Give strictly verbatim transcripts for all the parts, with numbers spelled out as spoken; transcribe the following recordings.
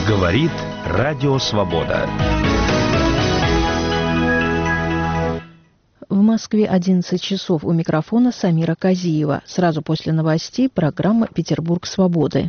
Говорит Радио Свобода. В Москве одиннадцать часов. У микрофона Самира Казиева. Сразу после новостей программа «Петербург свободы».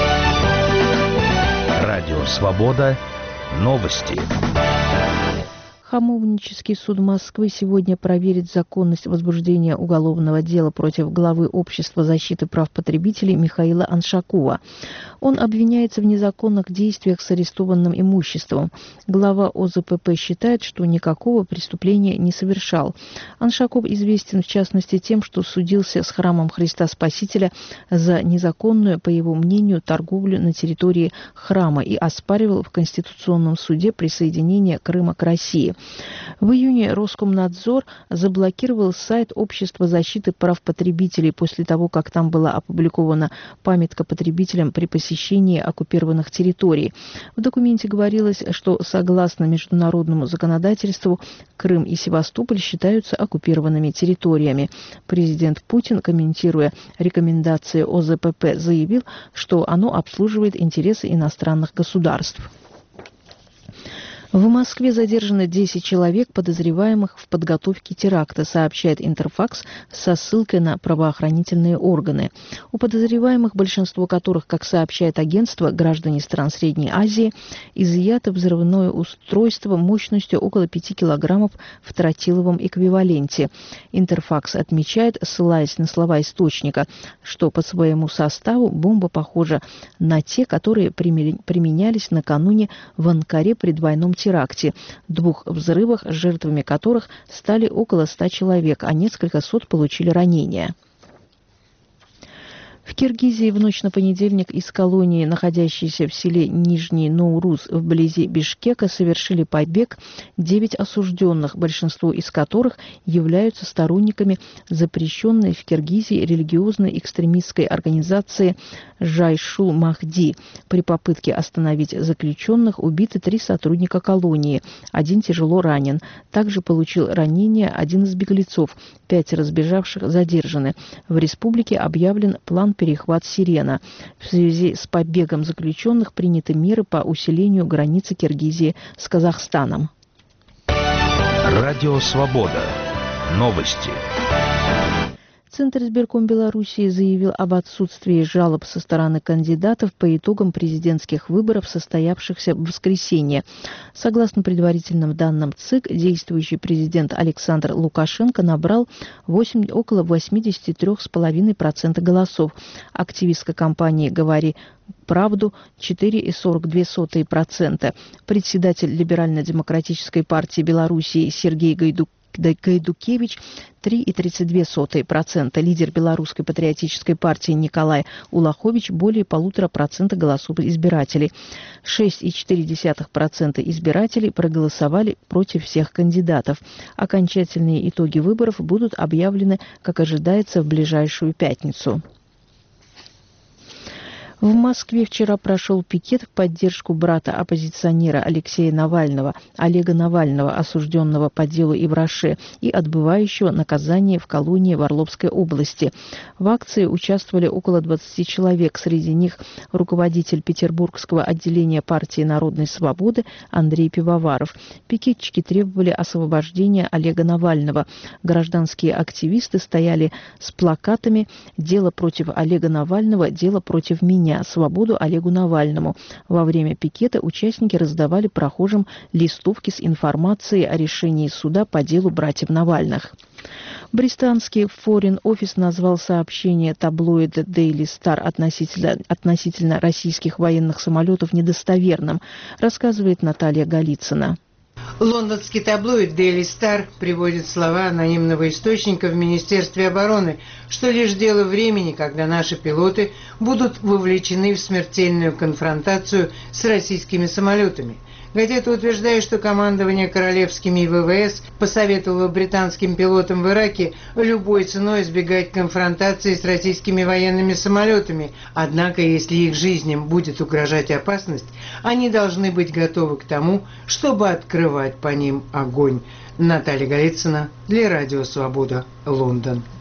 Радио Свобода. Новости. Хамовнический суд Москвы сегодня проверит законность возбуждения уголовного дела против главы Общества защиты прав потребителей Михаила Аншакова. Он обвиняется в незаконных действиях с арестованным имуществом. Глава О З П П считает, что никакого преступления не совершал. Аншаков известен в частности тем, что судился с храмом Христа Спасителя за незаконную, по его мнению, торговлю на территории храма и оспаривал в Конституционном суде присоединение Крыма к России. В июне Роскомнадзор заблокировал сайт Общества защиты прав потребителей после того, как там была опубликована памятка потребителям при посещении оккупированных территорий. В документе говорилось, что согласно международному законодательству Крым и Севастополь считаются оккупированными территориями. Президент Путин, комментируя рекомендации О З П П, заявил, что оно обслуживает интересы иностранных государств. В Москве задержано десять человек, подозреваемых в подготовке теракта, сообщает Интерфакс со ссылкой на правоохранительные органы. У подозреваемых, большинство которых, как сообщает агентство, граждане стран Средней Азии, изъято взрывное устройство мощностью около пяти килограммов в тротиловом эквиваленте. Интерфакс отмечает, ссылаясь на слова источника, что по своему составу бомба похожа на те, которые применялись накануне в Анкаре при двойном теракте, двух взрывах, жертвами которых стали около ста человек, а несколько сот получили ранения. В Киргизии в ночь на понедельник из колонии, находящейся в селе Нижний Ноурuz вблизи Бишкека, совершили побег девять осужденных, большинство из которых являются сторонниками запрещенной в Киргизии религиозной экстремистской организации Жайшул Махди. При попытке остановить заключенных убиты три сотрудника колонии, один тяжело ранен. Также получил ранение один из беглецов, пять разбежавших задержаны. В республике объявлен план перехват Сирена. В связи с побегом заключенных приняты меры по усилению границы Киргизии с Казахстаном. Радио Свобода. Новости. Центр избирком Белоруссии заявил об отсутствии жалоб со стороны кандидатов по итогам президентских выборов, состоявшихся в воскресенье. Согласно предварительным данным ЦИК, действующий президент Александр Лукашенко набрал восемь, около восемьдесят три целых пять десятых процента голосов. Активистка кампании «Говори правду» четыре целых сорок две сотых процента. Председатель Либерально-демократической партии Белоруссии Сергей Гайдук Гайдукевич три целых тридцать две сотых процента, лидер Белорусской патриотической партии Николай Улахович более полутора процента голосов избирателей. шесть целых четыре десятых процента избирателей проголосовали против всех кандидатов. Окончательные итоги выборов будут объявлены, как ожидается, в ближайшую пятницу. В Москве вчера прошел пикет в поддержку брата оппозиционера Алексея Навального, Олега Навального, осужденного по делу Ивраше и отбывающего наказание в колонии в Орловской области. В акции участвовали около двадцати человек, среди них руководитель Петербургского отделения партии Народной свободы Андрей Пивоваров. Пикетчики требовали освобождения Олега Навального. Гражданские активисты стояли с плакатами «Дело против Олега Навального, дело против меня. Свободу Олегу Навальному». Во время пикета участники раздавали прохожим листовки с информацией о решении суда по делу братьев Навальных. Британский Foreign Office назвал сообщение таблоида Daily Star относительно, относительно российских военных самолетов недостоверным, рассказывает Наталья Голицына. Лондонский таблоид Daily Star приводит слова анонимного источника в Министерстве обороны, что лишь дело времени, когда наши пилоты будут вовлечены в смертельную конфронтацию с российскими самолетами. Газета утверждает, что командование королевскими вэ вэ эс посоветовало британским пилотам в Ираке любой ценой избегать конфронтации с российскими военными самолетами. Однако, если их жизням будет угрожать опасность, они должны быть готовы к тому, чтобы открывать по ним огонь. Наталья Голицына для Радио Свобода, Лондон.